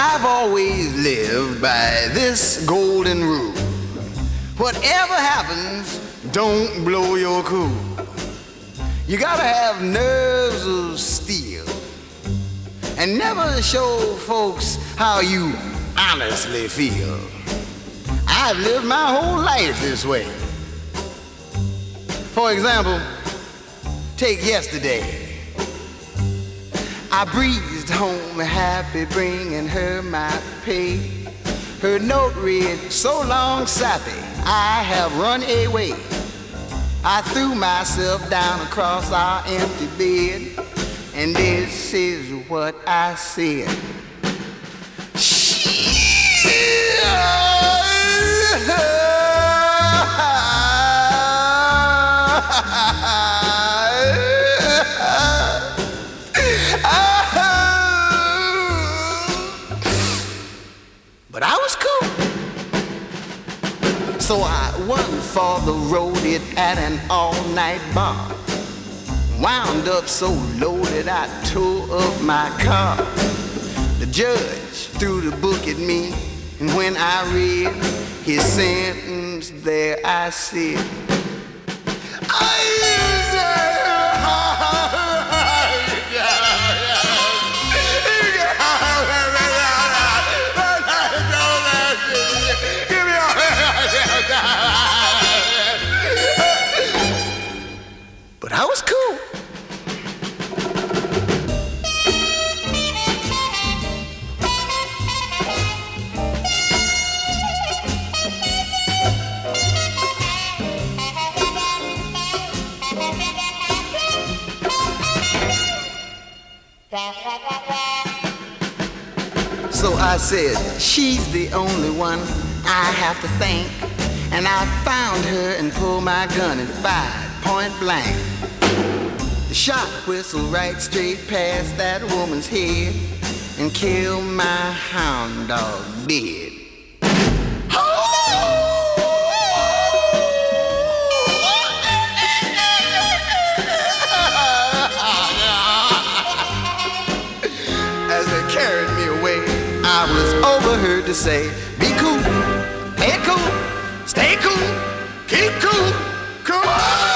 I've always lived by this golden rule. Whatever happens, don't blow your cool. You gotta have nerves of steel and never show folks how you honestly feel. I've lived my whole life this way. For example, take yesterday. I breezed home happy, bringing her my pay. Her note read, so long, sappy, I have run away. I threw myself down across our empty bed, and this is what I said. But I was cool. So I went for the road it at an all-night bar. Wound up so loaded I tore up my car. The judge threw the book at me, and when I read his sentence, there I said, but I was cool. So I said, she's the only one I have to thank. And I found her and pulled my gun and fired point blank. The shot whistled right straight past that woman's head and killed my hound dog dead. As they carried me away, I was overheard to say, be cool, play it cool, stay cool, keep cool, cool.